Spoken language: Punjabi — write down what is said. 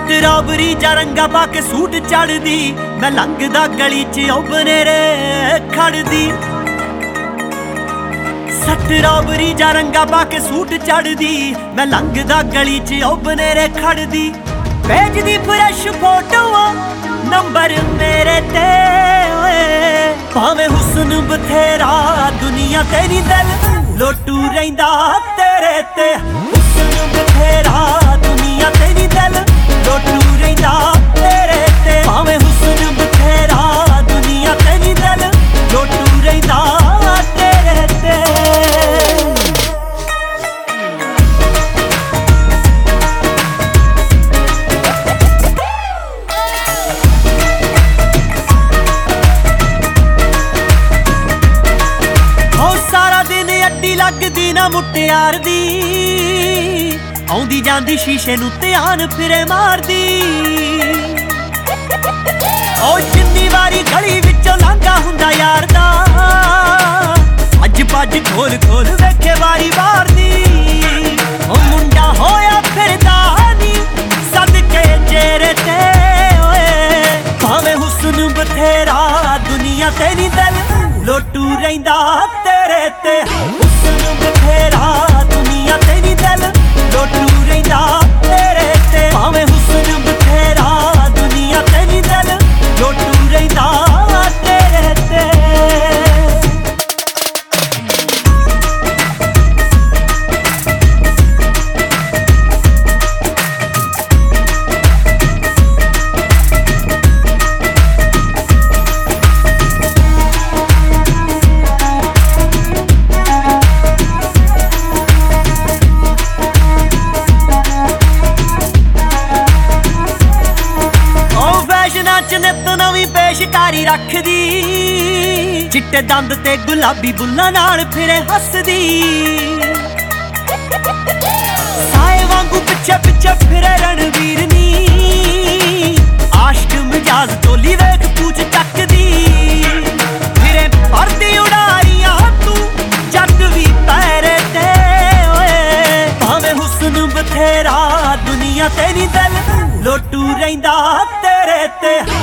ਸਟ੍ਰਾਬਰੀ ਜਾਂ ਰੰਗਾ ਪਾ ਕੇ ਸੂਟ ਚੜਦੀ, ਮੈਂ ਲੰਘਦਾ ਗਲੀ 'ਚ ਉਹ ਬਨੇਰੇ ਖੜਦੀ। ਸਟ੍ਰਾਬਰੀ ਜਾਂ ਰੰਗਾ ਪਾ ਕੇ ਸੂਟ ਚੜਦੀ, ਮੈਂ ਲੰਘਦਾ ਗਲੀ 'ਚ ਉਹ ਬਨੇਰੇ ਖੜਦੀ। ਭੇਜਦੀ ਫਰੈਸ਼ ਫੋਟੋਆਂ ਨੰਬਰ ਮੇਰੇ ਤੇ ਓਏ, ਭਾਵੇਂ ਹੁਸਨ ਬਥੇਰਾ ਦੁਨੀਆ ਤੇ ਨੀ ਦਿਲ ਲੋਟੂ ਰਹਿੰਦਾ ਤੇਰੇ ਤੇ। ਹੁਸਨ ਬਥੇਰਾ ਦੁਨੀਆ ਤੇ ਨੀ ਦਿਲ ਲੋਟੂ ਰਹਿੰਦਾ ਤੇਰੇ ਤੇ, ਭਾਵੇਂ ਹੁਸਨ ਬਥੇਰਾ ਦੁਨੀਆ ਤੇ ਨੀ ਦਿਲ ਲੋਟੂ ਰਹਿੰਦਾ ਤੇਰੇ ਤੇ। ਲੱਗਦੀ ਨਾ ਮੁਟਿਆਰ ਦੀ, ਆਉਂਦੀ ਜਾਂਦੀ ਸ਼ੀਸ਼ੇ ਨੂੰ ਧਿਆਨ ਫਿਰੇ ਮਾਰਦੀ। ਉਹ ਜਿੰਨੀ ਵਾਰੀ ਗਲੀ ਵਿੱਚੋਂ ਲੰਘਾ ਹੁੰਦਾ ਯਾਰ ਦਾ, ਅੱਜ ਭੱਜ ਖੋਲ ਖੋਲ ਵੇਖੇ ਵਾਰੀ ਮਾਰਦੀ। ਉਹ ਮੁੰਡਾ ਹੋਇਆ ਫਿਰਦਾ ਨੀ ਸਦਕੇ ਚਿਹਰੇ ਤੇ ਓਏ, ਭਾਵੇਂ ਹੁਸਨ ਬਥੇਰਾ ਦੁਨੀਆ ਤੇ ਨੀ ਦਿਲ ਲੋਟੂ ਰਹਿੰਦਾ ਤੇਰੇ ਤੇ। ਹੁਸਨ ਬਥੇਰਾ ਦੁਨੀਆ ਤੇ ਨੀ ਦਿਲ ਲੋਟੂ ਰਹਿੰਦਾ ਤੇਰੇ ਤੇ, ਭਾਵੇਂ ਹੁਸਨ ਬਥੇਰਾ ਦੁਨੀਆ ਤੇ ਨੀ ਦਿਲ ਲੋਟੂ ਰਹਿੰਦਾ ਤੇਰੇ ਤੇ। ਨਿੱਤ ਨਵੀਂ ਪੇਸ਼ਕਾਰੀ ਰੱਖਦੀ, ਚਿੱਟੇ ਦੰਦ ਤੇ ਗੁਲਾਬੀ ਬੁੱਲਾਂ ਨਾਲ ਫਿਰੇ ਹੱਸਦੀ। ਸਾਏ ਵਾਂਗੂ ਪਿੱਛੇ ਪਿੱਛੇ ਫਿਰੇ ਰਣਵੀਰ ਨੀ, ਆਸ਼ਕ ਮਿਜਾਜ਼ ਟੋਲੀ ਵੇਖ ਪੂਛ ਚੱਕਦੀ। ਫਿਰੇ ਪਰਦੀ ਉਡਾਰੀਆਂ ਤੂੰ ਜੱਟ ਵੀ ਪੈਰੇ ਤੇ ਓਏ, ਭਾਵੇਂ ਹੁਸਨ ਬਥੇਰਾ ਦੁਨੀਆ ਤੇ ਨੀ ਦਿਲ ਲੋਟੂ ਰਹਿੰਦਾ ਤੇਰੇ ਤੇ।